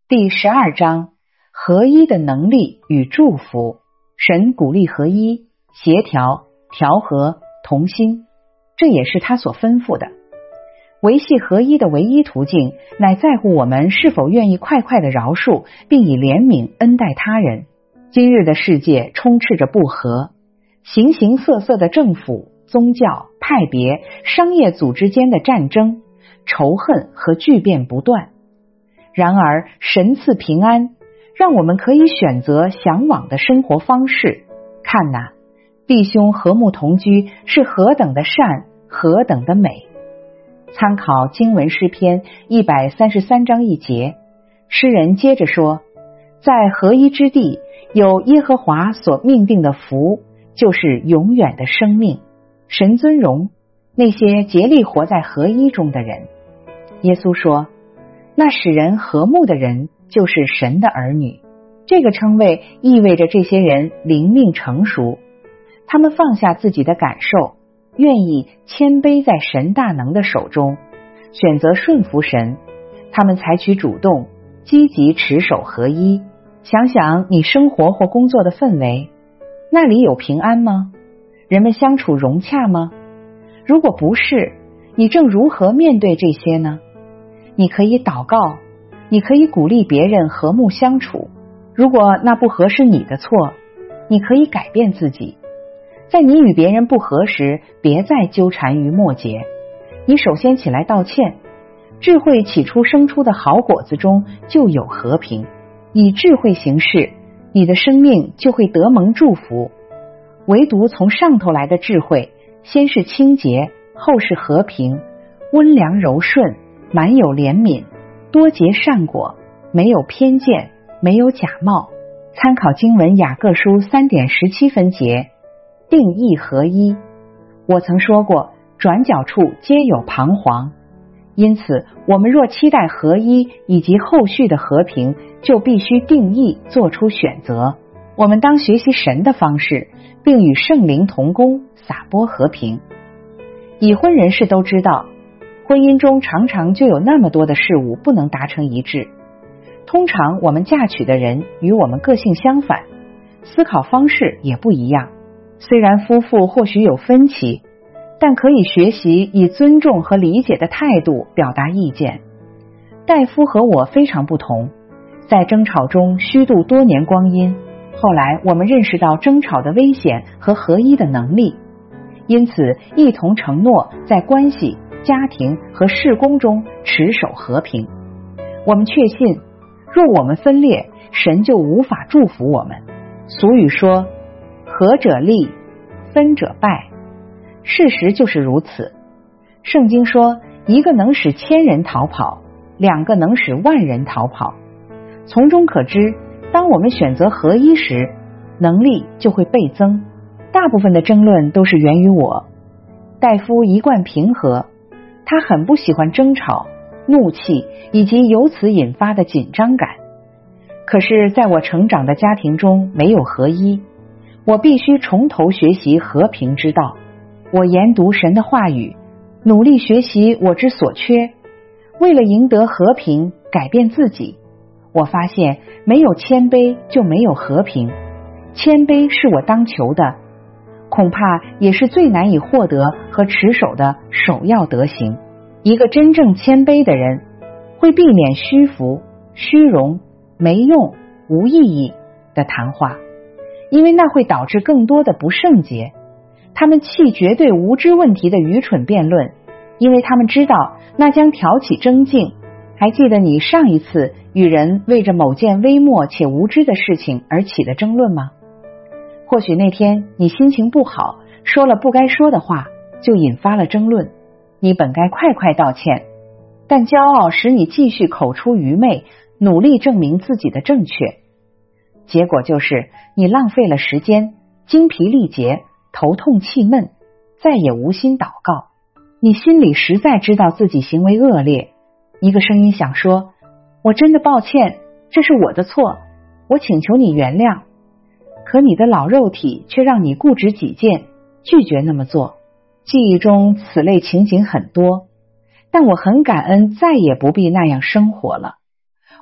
第12章，合一的能力与祝福。神鼓励合一、协调、调和、同心，这也是他所吩咐的。维系合一的唯一途径，乃在乎我们是否愿意快快的饶恕，并以怜悯恩待他人。今日的世界充斥着不和，形形色色的政府、宗教、派别、商业组织间的战争、仇恨和巨变不断。然而神赐平安，让我们可以选择向往的生活方式。看哪，弟兄和睦同居是何等的善，何等的美。参考经文诗篇133章1节，诗人接着说，在合一之地有耶和华所命定的福，就是永远的生命。神尊荣那些竭力活在合一中的人。耶稣说，那使人和睦的人就是神的儿女。这个称谓意味着这些人灵命成熟，他们放下自己的感受，愿意谦卑在神大能的手中，选择顺服神。他们采取主动，积极持守合一。想想你生活或工作的氛围，那里有平安吗？人们相处融洽吗？如果不是，你正如何面对这些呢？你可以祷告，你可以鼓励别人和睦相处。如果那不合是你的错，你可以改变自己。在你与别人不和时，别再纠缠于末节。你首先起来道歉。智慧起初生出的好果子中就有和平。以智慧行事，你的生命就会得蒙祝福。唯独从上头来的智慧，先是清洁，后是和平，温良柔顺，满有怜悯，多结善果，没有偏见，没有假冒。参考经文雅各书3点17分节，定义合一。我曾说过，转角处皆有彷徨。因此我们若期待合一以及后续的和平，就必须定义，做出选择。我们当学习神的方式，并与圣灵同工，撒播和平。已婚人士都知道，婚姻中常常就有那么多的事物不能达成一致。通常我们嫁娶的人与我们个性相反，思考方式也不一样。虽然夫妇或许有分歧，但可以学习以尊重和理解的态度表达意见。戴夫和我非常不同，在争吵中虚度多年光阴。后来我们认识到争吵的危险和合一的能力，因此一同承诺在关系、家庭和事工中持守和平。我们确信，若我们分裂，神就无法祝福我们。俗语说，合者利，分者败。事实就是如此。圣经说，一个能使1000人逃跑，2个能使10000人逃跑。从中可知，当我们选择合一时，能力就会倍增。大部分的争论都是源于我。戴夫一贯平和，他很不喜欢争吵、怒气以及由此引发的紧张感。可是在我成长的家庭中没有合一，我必须从头学习和平之道。我研读神的话语，努力学习我之所缺，为了赢得和平，改变自己。我发现没有谦卑就没有和平，谦卑是我当求的，恐怕也是最难以获得和持守的首要德行。一个真正谦卑的人，会避免虚浮、虚荣、没用、无意义的谈话，因为那会导致更多的不圣洁。他们弃绝对无知问题的愚蠢辩论，因为他们知道那将挑起争竞。还记得你上一次与人为着某件微末且无知的事情而起的争论吗？或许那天你心情不好，说了不该说的话，就引发了争论。你本该快快道歉，但骄傲使你继续口出愚昧，努力证明自己的正确。结果就是你浪费了时间，精疲力竭，头痛气闷，再也无心祷告。你心里实在知道自己行为恶劣。一个声音想说，我真的抱歉，这是我的错，我请求你原谅。可你的老肉体却让你固执己见，拒绝那么做。记忆中此类情景很多，但我很感恩再也不必那样生活了。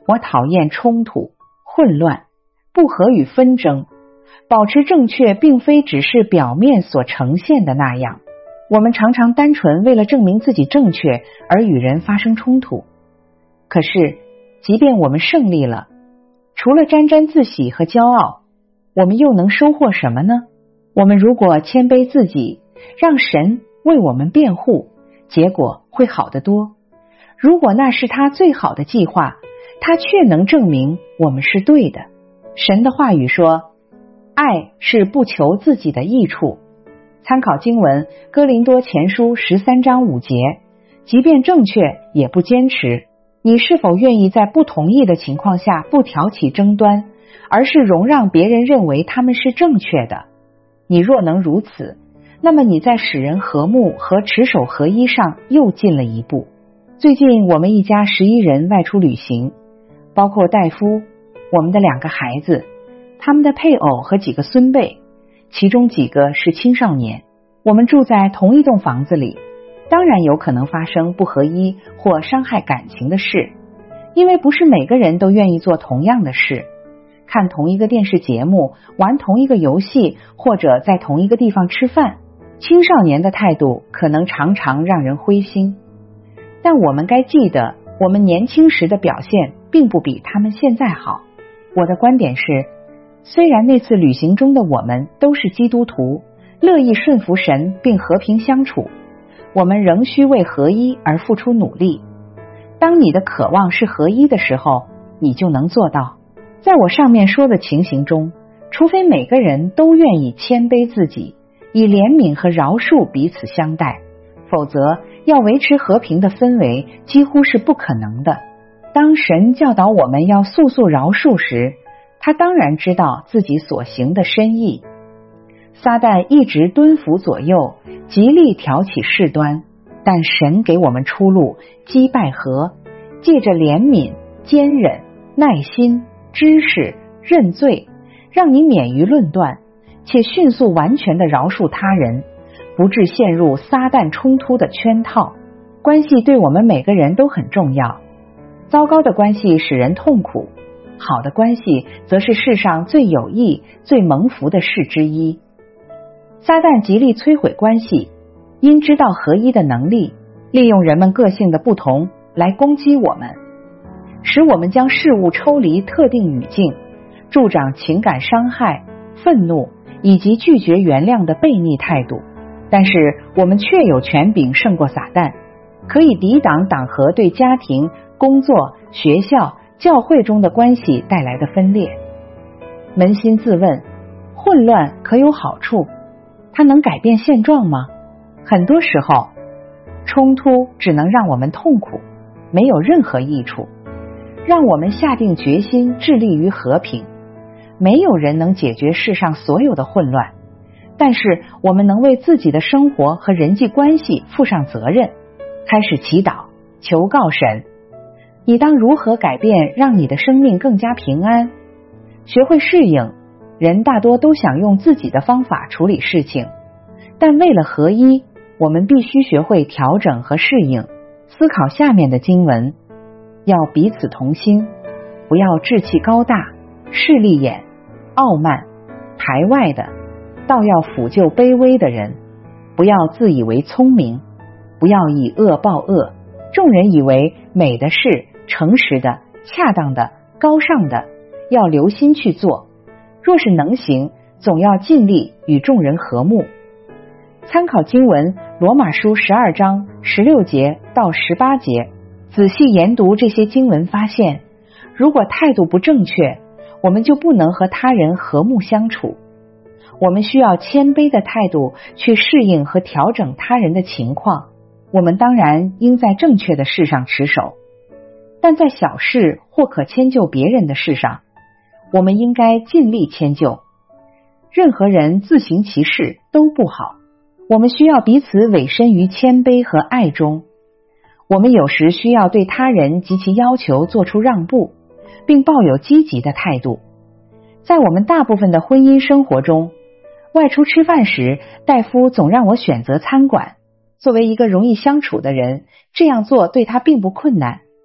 我讨厌冲突、混乱、不和与纷争。保持正确并非只是表面所呈现的那样，我们常常单纯为了证明自己正确而与人发生冲突。可是即便我们胜利了，除了沾沾自喜和骄傲，我们又能收获什么呢？我们如果谦卑自己，让神为我们辩护，结果会好得多。如果那是他最好的计划，他却能证明我们是对的。神的话语说，爱是不求自己的益处。参考经文哥林多前书13章5节，即便正确也不坚持。你是否愿意在不同意的情况下不挑起争端，而是容让别人认为他们是正确的？你若能如此，那么你在使人和睦和持守合一上又进了一步。最近我们一家11人外出旅行，包括戴夫、我们的2个孩子、他们的配偶和几个孙辈，其中几个是青少年。我们住在同一栋房子里，当然有可能发生不合一或伤害感情的事，因为不是每个人都愿意做同样的事。看同一个电视节目，玩同一个游戏，或者在同一个地方吃饭，青少年的态度可能常常让人灰心。但我们该记得，我们年轻时的表现并不比他们现在好。我的观点是，虽然那次旅行中的我们都是基督徒，乐意顺服神并和平相处，我们仍需为合一而付出努力。当你的渴望是合一的时候，你就能做到。在我上面说的情形中，除非每个人都愿意谦卑自己，以怜悯和饶恕彼此相待，否则要维持和平的氛围几乎是不可能的。当神教导我们要速速饶恕时，他当然知道自己所行的深意。撒旦一直蹲伏左右，极力挑起事端，但神给我们出路，击败和，借着怜悯、坚忍、耐心、知识、认罪，让你免于论断，且迅速完全的饶恕他人，不致陷入撒旦冲突的圈套。关系对我们每个人都很重要，糟糕的关系使人痛苦，好的关系则是世上最有益、最蒙福的事之一。撒旦极力摧毁关系，因知道合一的能力，利用人们个性的不同来攻击我们，使我们将事物抽离特定语境，助长情感伤害、愤怒以及拒绝原谅的悖逆态度。但是我们确有权柄胜过撒旦，可以抵挡党和对家庭、工作、学校、教会中的关系带来的分裂。扪心自问，混乱可有好处？它能改变现状吗？很多时候，冲突只能让我们痛苦，没有任何益处。让我们下定决心致力于和平。没有人能解决世上所有的混乱，但是我们能为自己的生活和人际关系负上责任。开始祈祷，求告神，你当如何改变，让你的生命更加平安？学会适应。人大多都想用自己的方法处理事情，但为了合一，我们必须学会调整和适应。思考下面的经文，要彼此同心，不要志气高大、势利眼、傲慢、排外的，倒要抚救卑微的人。不要自以为聪明，不要以恶报恶。众人以为美的事、诚实的、恰当的、高尚的，要留心去做。若是能行，总要尽力与众人和睦。参考经文罗马书12章16节到18节，仔细研读这些经文，发现如果态度不正确，我们就不能和他人和睦相处。我们需要谦卑的态度去适应和调整他人的情况。我们当然应在正确的事上持守，但在小事或可迁就别人的事上，我们应该尽力迁就。任何人自行其事都不好，我们需要彼此委身于谦卑和爱中。我们有时需要对他人及其要求做出让步，并抱有积极的态度。在我们大部分的婚姻生活中，外出吃饭时，戴夫总让我选择餐馆。作为一个容易相处的人，这样做对他并不困难。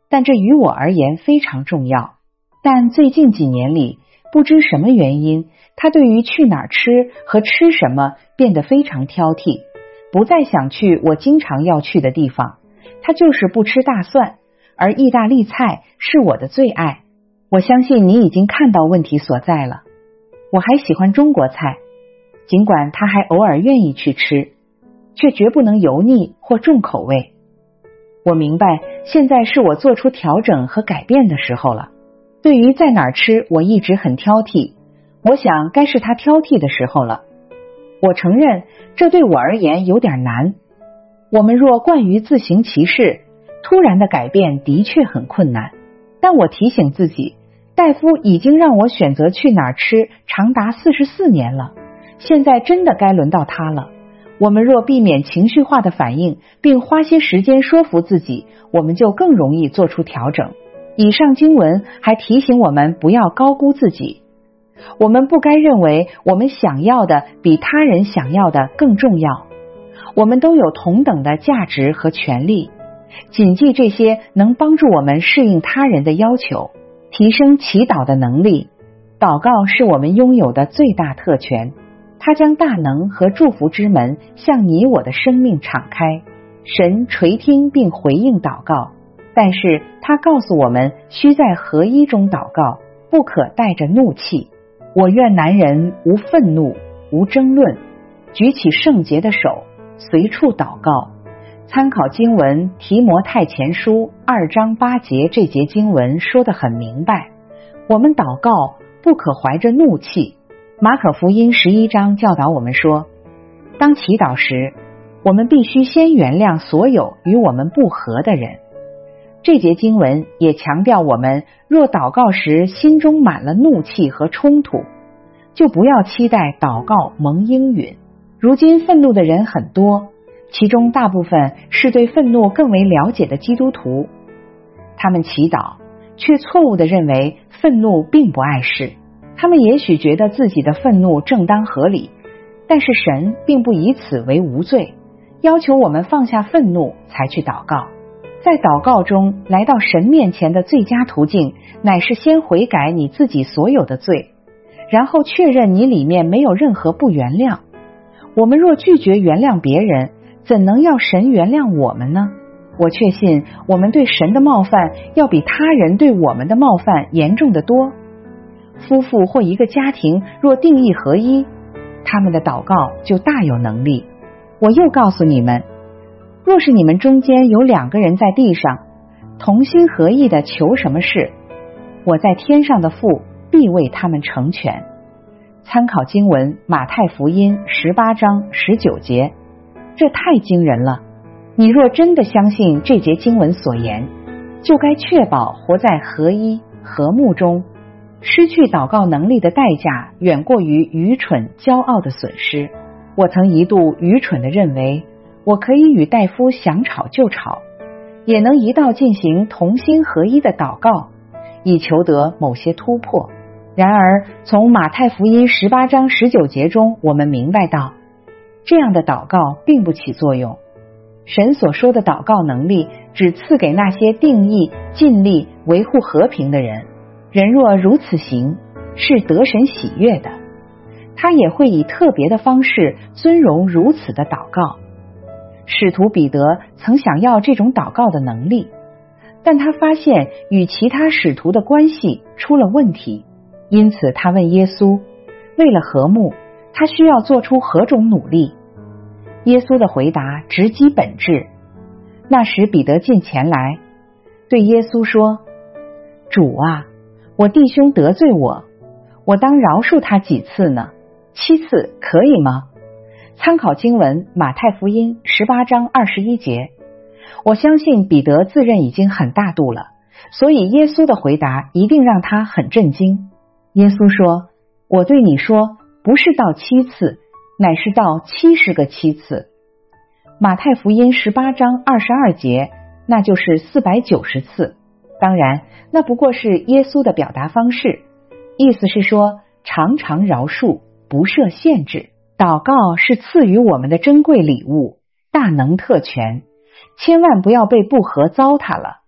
但这于我而言非常重要。但最近几年里，不知什么原因，他对于去哪儿吃和吃什么变得非常挑剔，不再想去我经常要去的地方。他就是不吃大蒜，而意大利菜是我的最爱。我相信你已经看到问题所在了。我还喜欢中国菜，尽管他还偶尔愿意去吃，却绝不能油腻或重口味。我明白现在是我做出调整和改变的时候了。对于在哪儿吃，我一直很挑剔，我想该是他挑剔的时候了。我承认这对我而言有点难。我们若惯于自行其事，突然的改变的确很困难。但我提醒自己，大夫已经让我选择去哪儿吃长达44年了，现在真的该轮到他了。我们若避免情绪化的反应，并花些时间说服自己，我们就更容易做出调整。以上经文还提醒我们不要高估自己，我们不该认为我们想要的比他人想要的更重要。我们都有同等的价值和权利，谨记这些能帮助我们适应他人的要求，提升祈祷的能力。祷告是我们拥有的最大特权，它将大能和祝福之门向你我的生命敞开。神垂听并回应祷告，但是他告诉我们需在合一中祷告，不可带着怒气。我愿男人无愤怒，无争论，举起圣洁的手，随处祷告。参考经文提摩太前书2章8节，这节经文说得很明白，我们祷告不可怀着怒气。马可福音11章教导我们说，当祈祷时，我们必须先原谅所有与我们不和的人。这节经文也强调我们若祷告时心中满了怒气和冲突，就不要期待祷告蒙应允。如今愤怒的人很多，其中大部分是对愤怒更为了解的基督徒，他们祈祷却错误地认为愤怒并不碍事。他们也许觉得自己的愤怒正当合理，但是神并不以此为无罪，要求我们放下愤怒才去祷告。在祷告中来到神面前的最佳途径，乃是先悔改你自己所有的罪，然后确认你里面没有任何不原谅。我们若拒绝原谅别人，怎能要神原谅我们呢？我确信我们对神的冒犯要比他人对我们的冒犯严重得多。夫妇或一个家庭若定义合一，他们的祷告就大有能力。我又告诉你们，若是你们中间有2个人在地上同心合意的求什么事，我在天上的父必为他们成全。参考经文马太福音18章19节，这太惊人了。你若真的相信这节经文所言，就该确保活在合一和睦中。失去祷告能力的代价远过于愚蠢骄傲的损失。我曾一度愚蠢地认为我可以与戴夫想吵就吵，也能一道进行同心合一的祷告，以求得某些突破。然而从马太福音18章19节中，我们明白到这样的祷告并不起作用。神所说的祷告能力只赐给那些定义尽力维护和平的人。人若如此行，是得神喜悦的，他也会以特别的方式尊荣如此的祷告。使徒彼得曾想要这种祷告的能力，但他发现与其他使徒的关系出了问题，因此他问耶稣，为了和睦，他需要做出何种努力？耶稣的回答直击本质。那时彼得近前来，对耶稣说，主啊，我弟兄得罪我当饶恕他几次呢？7次可以吗？参考经文马太福音18章21节。我相信彼得自认已经很大度了，所以耶稣的回答一定让他很震惊。耶稣说，我对你说，不是到7次，乃是到70个7次。马太福音18章22节，那就是490次。当然，那不过是耶稣的表达方式，意思是说常常饶恕，不设限制。祷告是赐予我们的珍贵礼物，大能特权，千万不要被不和糟蹋了。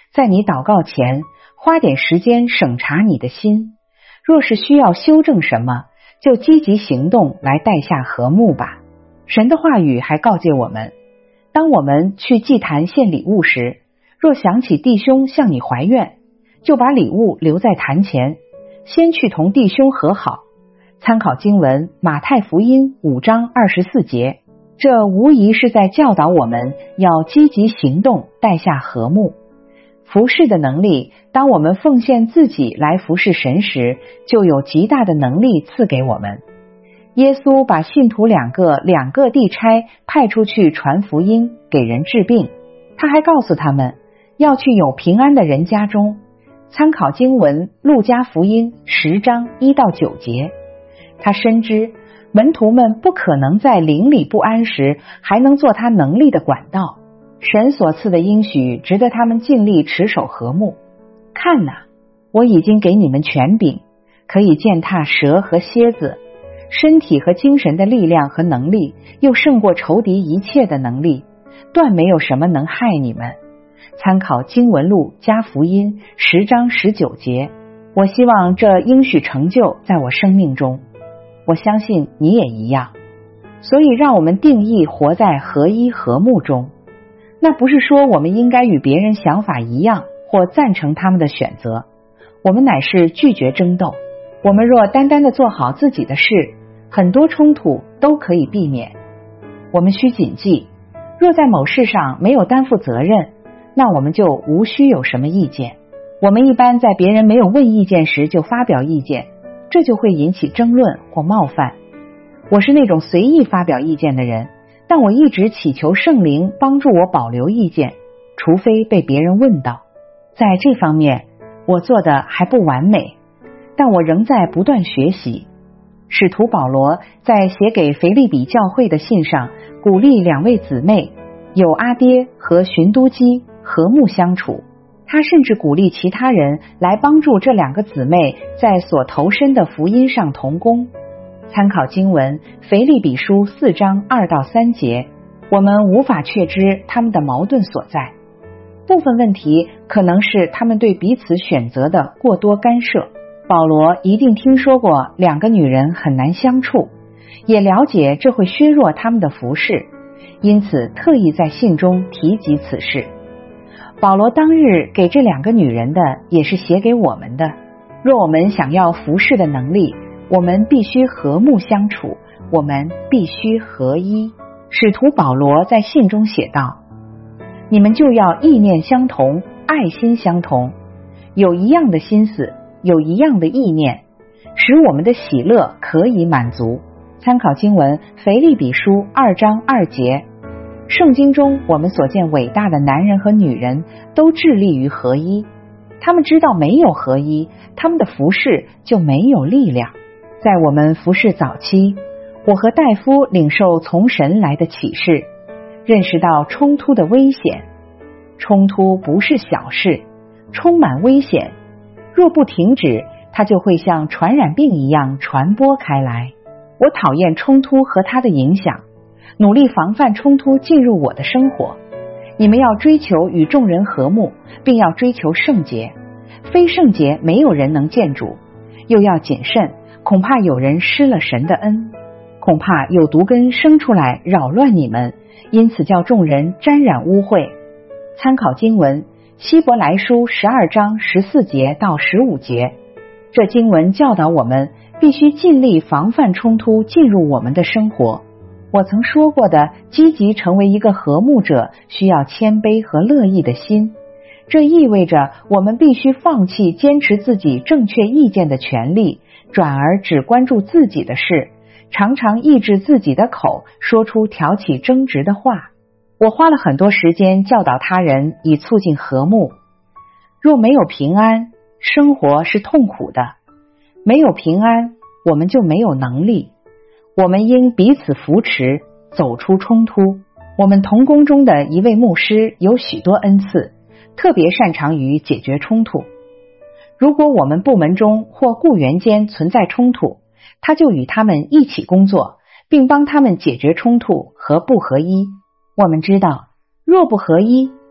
在你祷告前花点时间审查你的心，若是需要修正什么，就积极行动来带下和睦吧。神的话语还告诫我们，当我们去祭坛献礼物时，若想起弟兄向你怀怨，就把礼物留在坛前，先去同弟兄和好。参考经文马太福音5章24节，这无疑是在教导我们要积极行动，带下和睦。服侍的能力，当我们奉献自己来服侍神时，就有极大的能力赐给我们。耶稣把信徒两个地差派出去传福音，给人治病。他还告诉他们要去有平安的人家中。参考经文路加福音10章1到9节。他深知门徒们不可能在邻里不安时还能做他能力的管道，神所赐的应许值得他们尽力持守和睦。看哪，我已经给你们权柄，可以践踏蛇和蝎子，身体和精神的力量和能力又胜过仇敌一切的能力，断没有什么能害你们。参考经文录加福音10章19节。我希望这应许成就在我生命中，我相信你也一样。所以让我们定义活在合一和睦中。那不是说我们应该与别人想法一样，或赞成他们的选择，我们乃是拒绝争斗。我们若单单的做好自己的事，很多冲突都可以避免。我们需谨记，若在某事上没有担负责任，那我们就无需有什么意见。我们一般在别人没有问意见时就发表意见，这就会引起争论或冒犯。我是那种随意发表意见的人，但我一直祈求圣灵帮助我保留意见，除非被别人问到。在这方面，我做的还不完美，但我仍在不断学习。使徒保罗在写给腓立比教会的信上，鼓励2位姊妹友阿爹和寻都基和睦相处。他甚至鼓励其他人来帮助这2个姊妹在所投身的福音上同工。参考经文腓立比书4章2到3节，我们无法确知他们的矛盾所在。部分问题可能是他们对彼此选择的过多干涉。保罗一定听说过2个女人很难相处，也了解这会削弱他们的服事，因此特意在信中提及此事。保罗当日给这2个女人的，也是写给我们的。若我们想要服事的能力，我们必须和睦相处，我们必须合一。使徒保罗在信中写道，你们就要意念相同，爱心相同，有一样的心思，有一样的意念，使我们的喜乐可以满足。参考经文腓立比书2章2节。圣经中我们所见伟大的男人和女人都致力于合一，他们知道没有合一，他们的服事就没有力量。在我们服事早期，我和戴夫领受从神来的启示，认识到冲突的危险。冲突不是小事，充满危险，若不停止，它就会像传染病一样传播开来。我讨厌冲突和它的影响，努力防范冲突进入我的生活。你们要追求与众人和睦，并要追求圣洁。非圣洁没有人能见主。又要谨慎，恐怕有人失了神的恩，恐怕有毒根生出来扰乱你们，因此叫众人沾染污秽。参考经文希伯来书12章14节到15节。这经文教导我们必须尽力防范冲突进入我们的生活。我曾说过的，积极成为一个和睦者，需要谦卑和乐意的心。这意味着我们必须放弃坚持自己正确意见的权利，转而只关注自己的事，常常抑制自己的口，说出挑起争执的话。我花了很多时间教导他人，以促进和睦。若没有平安，生活是痛苦的。没有平安，我们就没有能力。我们应彼此扶持，走出冲突。我们同工中的一位牧师有许多恩赐，特别擅长于解决冲突。如果我们部门中或雇员间存在冲突，他就与他们一起工作，并帮他们解决冲突和不合一。我们知道，若不合一，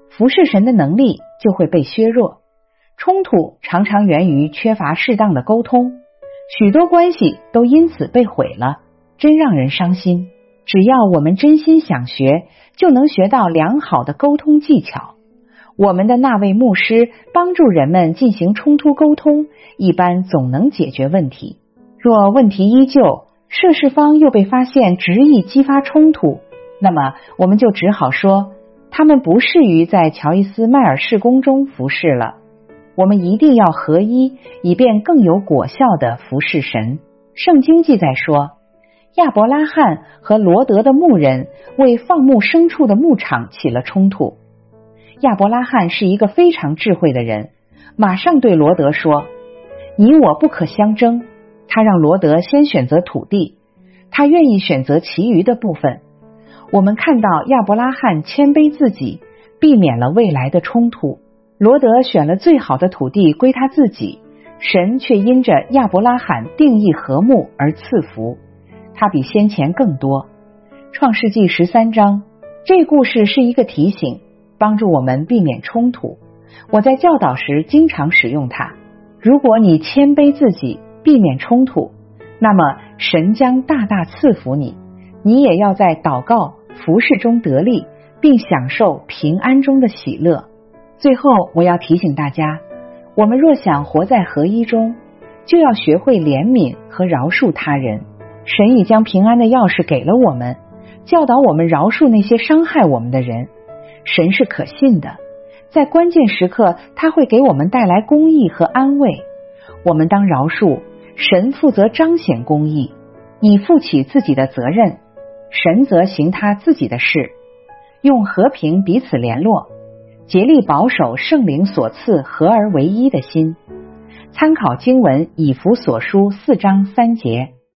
服侍神的能力就会被削弱。冲突常常源于缺乏适当的沟通，许多关系都因此被毁了，真让人伤心。只要我们真心想学，就能学到良好的沟通技巧。我们的那位牧师帮助人们进行冲突沟通，一般总能解决问题。若问题依旧，涉事方又被发现执意激发冲突，那么我们就只好说，他们不适于在乔伊斯迈尔事工中服侍了。我们一定要合一，以便更有果效地服侍神。圣经记载说，亚伯拉罕和罗德的牧人为放牧牲畜的牧场起了冲突。亚伯拉罕是一个非常智慧的人，马上对罗德说，你我不可相争。他让罗德先选择土地，他愿意选择其余的部分。我们看到亚伯拉罕谦卑自己，避免了未来的冲突。罗德选了最好的土地归他自己，神却因着亚伯拉罕定义和睦而赐福，他比先前更多。创世纪13章，这故事是一个提醒，帮助我们避免冲突。我在教导时经常使用它。如果你谦卑自己，避免冲突，那么神将大大赐福你，你也要在祷告服侍中得力，并享受平安中的喜乐。最后我要提醒大家，我们若想活在合一中，就要学会怜悯和饶恕他人。神已将平安的钥匙给了我们，教导我们饶恕那些伤害我们的人。神是可信的，在关键时刻他会给我们带来公义和安慰。我们当饶恕，神负责彰显公义，你负起自己的责任，神则行他自己的事。用和平彼此联络，竭力保守圣灵所赐合而为一的心。参考经文以弗所书4章3节。